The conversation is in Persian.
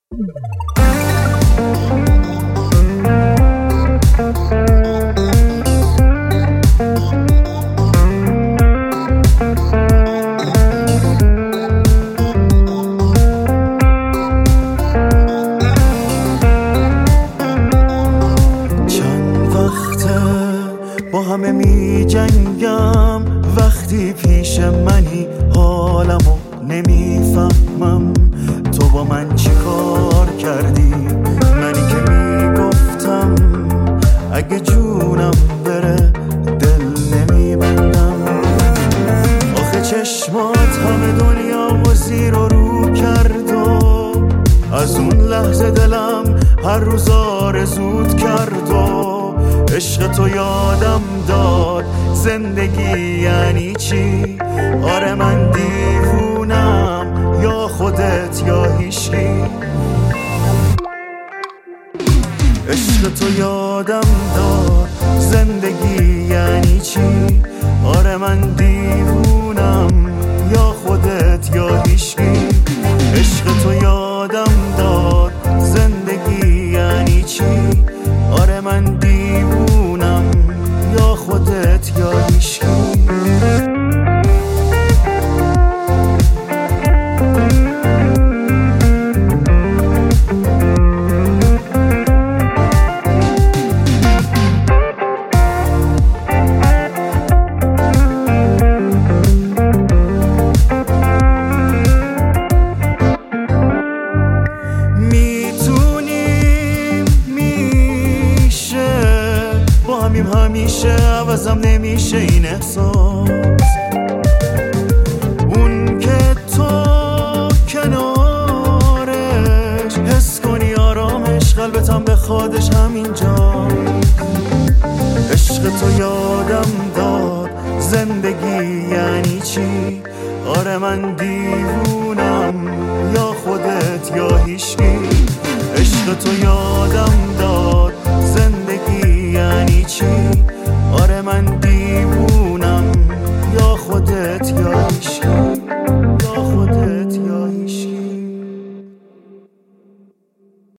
با همه می جنگم، وقتی پیش منی حالمو نمیفهمم. تو با من چی کار کردی؟ منی که میگفتم اگه جونم بره دل نمیبندم. آخه چشمات همه دنیا و زیر و رو کرد و از اون لحظه دلم هر روز آرزوت کرد و عشق تو یادم داد زندگی یعنی چی. آره من دیوونم یا خودت یا هیچکی. عشق تو یادم داد زندگی یعنی چی. آره من دیوونم یا خودت یا هیچکی. عشق تو یادم داد زندگی یعنی چی. آره من دیوونم یا خودت یا هیچکی. همیشه عوضم نمیشه این احساس. اون که تو کنارش حس کنی آرامش، قلبتم به خودش همینجا. عشق تو یادم داد زندگی یعنی چی. آره من دیوونم یا خودت یا هیچکی. عشق تو یادم